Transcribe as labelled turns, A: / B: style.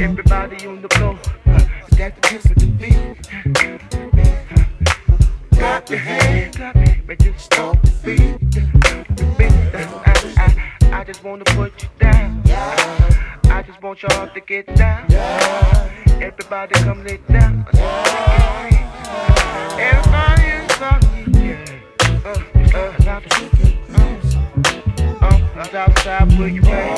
A: Everybody on the floor, got the kiss of the beat. Clap your hands, but just stomp the beat. I just wanna put you down. I just want y'all to get down. Everybody come lay down. Everybody is on me. Outside where you at?